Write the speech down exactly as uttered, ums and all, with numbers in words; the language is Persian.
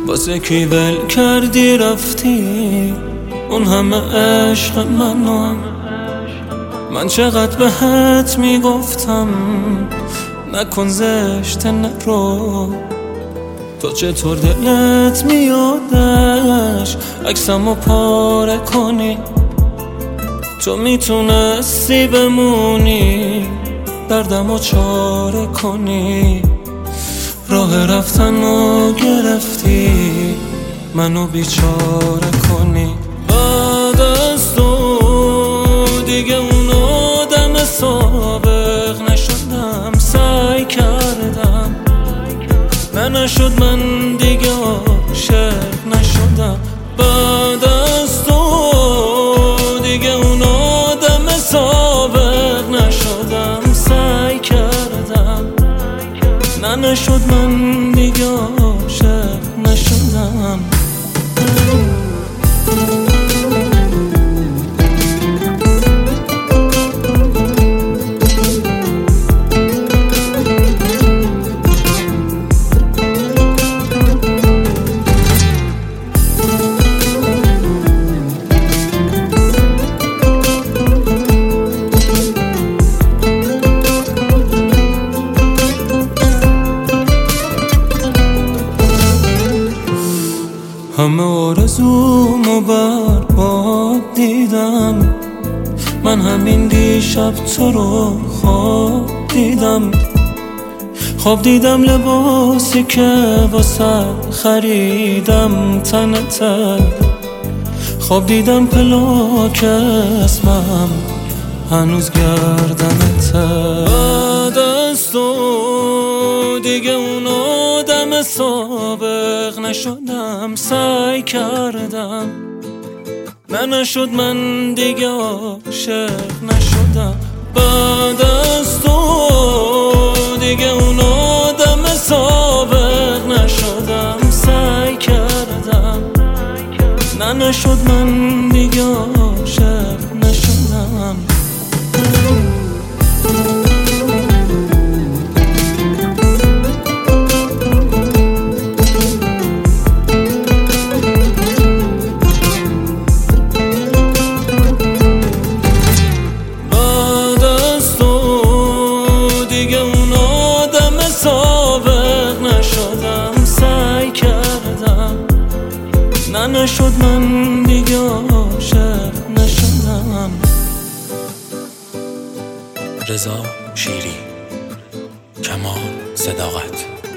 واسه کی ول کردی رفتی اون همه عشق منو. من چقدر بهت میگفتم نکن زشت نرو، تو چطور دلت میادش عکسمو پاره کنی؟ تو میتونستی بمونی دردمو چاره کنی، راه رفتنو گرفتی منو بیچاره کنی. بعد از تو دیگه اون آدم سابق نشدم، سعی کردم نه نشد، من دیگه عاشق نشدم. بعد از تو دیگه اون آدم سابق نشدم، سعی کردم نه نشد، من دیگه عاشق نشدم. همه آرزومو برباد دیدم، من همین دیشب تو رو خواب دیدم. خواب دیدم لباسی که واسه خریدم تنته، خواب دیدم پلاک اسمم هنوز گردنته. بعد از تو دیگه اون آدم سابق نشدم، سعی کردم نه نشد، من دیگه عاشق نشدم. بعد از تو دیگه اون آدم سابق نشدم، سعی کردم نه نشد، من دیگه عاشق نشدم. نه نشد، من دیگه عاشق نشدم. رضا شیری، کمال صداقت.